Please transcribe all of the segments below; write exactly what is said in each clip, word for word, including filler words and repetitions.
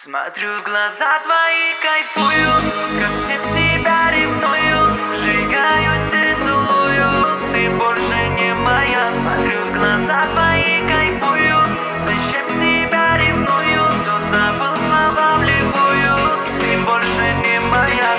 Смотрю в глаза твои, кайфую, ко всем тебя ревную, сжигаюсь и целую, ты больше не моя. Смотрю в глаза твои, кайфую, зачем тебя ревную, все забыл, слова вливую, ты больше не моя.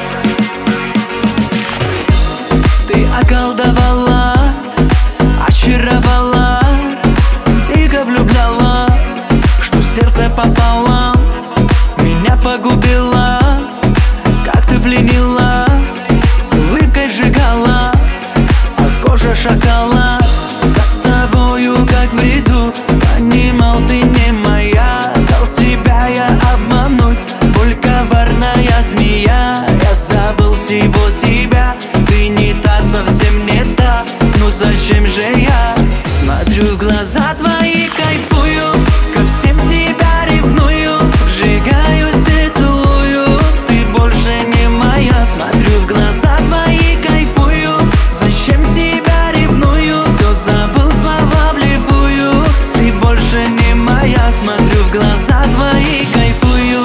Ты околдовала, очаровала, дико влюбляла, что сердце пополам меня погубила. Как ты пленила, улыбкой сжигала, а кожа шакала. За тобою, как в бреду, понимал, ты не моя. Дал себя я обмануть, боль коварная змея. Я забыл всего себя, ты не та, совсем не та. Ну зачем же я смотрю в глаза твои, кайфую, ко всем тебя ревную, сжигаюсь и целую, ты больше не моя. Смотрю в глаза твои, кайфую, зачем тебя ревную, все забыл, слова блефую, ты больше не моя. Смотрю в глаза твои, кайфую.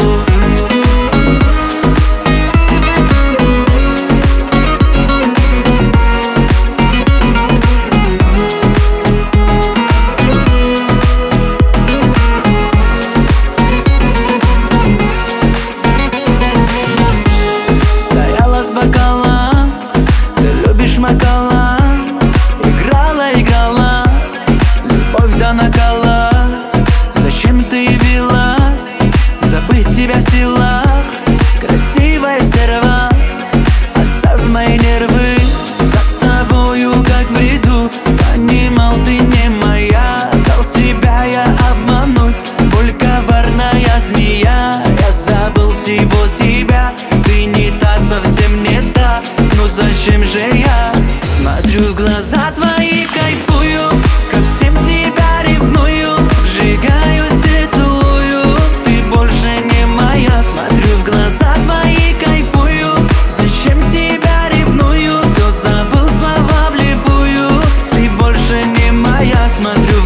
Макала, играла, играла, любовь до накала. Зачем ты явилась? Забыть тебя в силах. Красивая стерва, оставь мои нервы. За тобою, как в бреду, понимал, ты не моя. Дал себя я обмануть, боль коварная змея. Я забыл всего себя, ты не та, совсем не та. Ну зачем же я смотрю в глаза твои, кайфую, ко всем тебя ревную, сжигаюсь и целую, ты больше не моя. Смотрю в глаза твои, кайфую, зачем тебя ревную, все забыл, слова блефую, ты больше не моя. Смотрю